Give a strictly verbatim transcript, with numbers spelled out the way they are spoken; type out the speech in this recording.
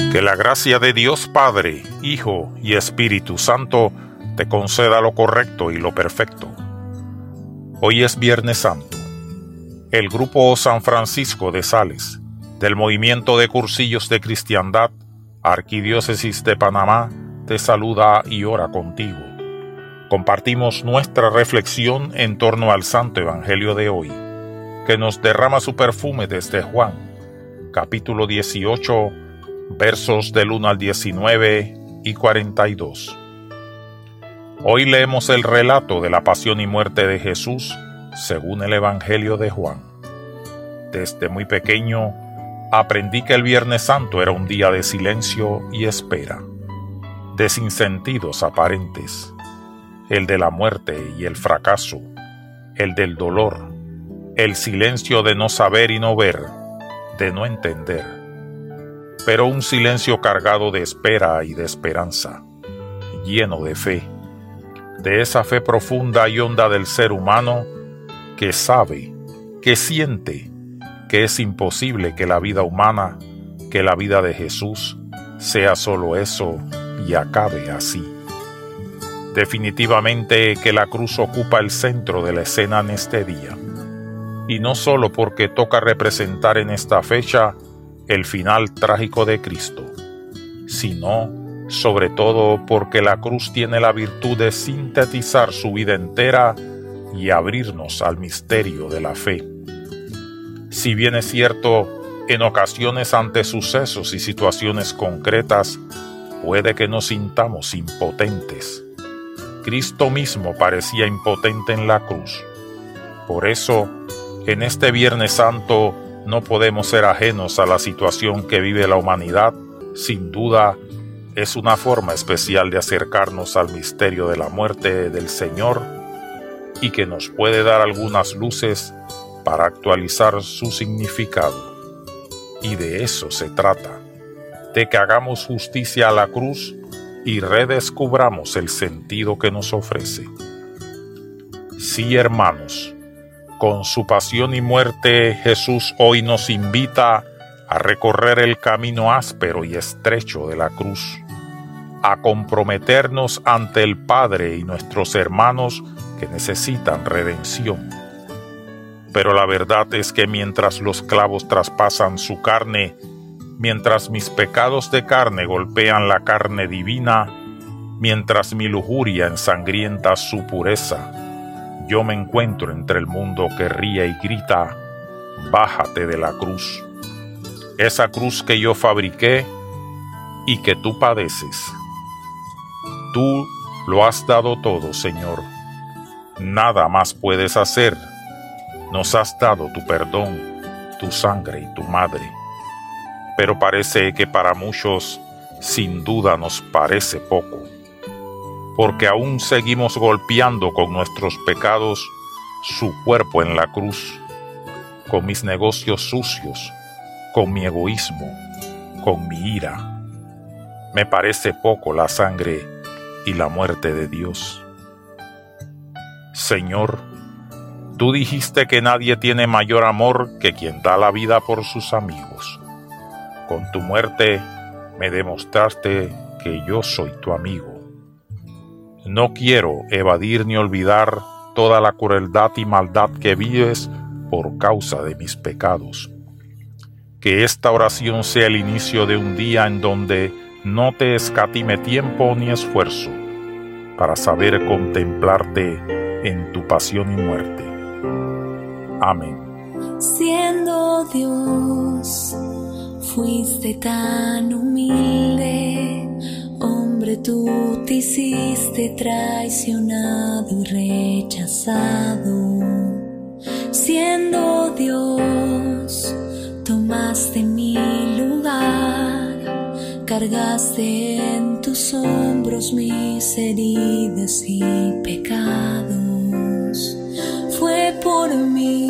Que la gracia de Dios Padre, Hijo y Espíritu Santo te conceda lo correcto y lo perfecto. Hoy es Viernes Santo. El Grupo San Francisco de Sales, del Movimiento de Cursillos de Cristiandad, Arquidiócesis de Panamá, te saluda y ora contigo. Compartimos nuestra reflexión en torno al Santo Evangelio de hoy, que nos derrama su perfume desde Juan, capítulo dieciocho, versos del uno al diecinueve y cuarenta y dos. Hoy leemos el relato de la pasión y muerte de Jesús según el Evangelio de Juan. Desde muy pequeño aprendí que el Viernes Santo era un día de silencio y espera, de sinsentidos aparentes, el de la muerte y el fracaso, el del dolor, el silencio de no saber y no ver, de no entender, pero un silencio cargado de espera y de esperanza, lleno de fe, de esa fe profunda y honda del ser humano que sabe, que siente, que es imposible que la vida humana, que la vida de Jesús, sea solo eso y acabe así. Definitivamente que la cruz ocupa el centro de la escena en este día, y no solo porque toca representar en esta fecha el final trágico de Cristo, sino, sobre todo, porque la cruz tiene la virtud de sintetizar su vida entera y abrirnos al misterio de la fe. Si bien es cierto, en ocasiones ante sucesos y situaciones concretas, puede que nos sintamos impotentes. Cristo mismo parecía impotente en la cruz. Por eso, en este Viernes Santo, no podemos ser ajenos a la situación que vive la humanidad. Sin duda, es una forma especial de acercarnos al misterio de la muerte del Señor y que nos puede dar algunas luces para actualizar su significado. Y de eso se trata, de que hagamos justicia a la cruz y redescubramos el sentido que nos ofrece. Sí, hermanos, con su pasión y muerte, Jesús hoy nos invita a recorrer el camino áspero y estrecho de la cruz, a comprometernos ante el Padre y nuestros hermanos que necesitan redención. Pero la verdad es que mientras los clavos traspasan su carne, mientras mis pecados de carne golpean la carne divina, mientras mi lujuria ensangrienta su pureza, yo me encuentro entre el mundo que ríe y grita: bájate de la cruz. Esa cruz que yo fabriqué y que tú padeces. Tú lo has dado todo, Señor. Nada más puedes hacer. Nos has dado tu perdón, tu sangre y tu madre. Pero parece que para muchos, sin duda, nos parece poco, porque aún seguimos golpeando con nuestros pecados su cuerpo en la cruz, con mis negocios sucios, con mi egoísmo, con mi ira. Me parece poco la sangre y la muerte de Dios. Señor, tú dijiste que nadie tiene mayor amor que quien da la vida por sus amigos. Con tu muerte me demostraste que yo soy tu amigo. No quiero evadir ni olvidar toda la crueldad y maldad que vives por causa de mis pecados. Que esta oración sea el inicio de un día en donde no te escatime tiempo ni esfuerzo para saber contemplarte en tu pasión y muerte. Amén. Siendo Dios, fuiste tan humilde, hombre, tú te hiciste traicionado y rechazado. Siendo Dios, tomaste mi lugar, cargaste en tus hombros mis heridas y pecados. Fue por mí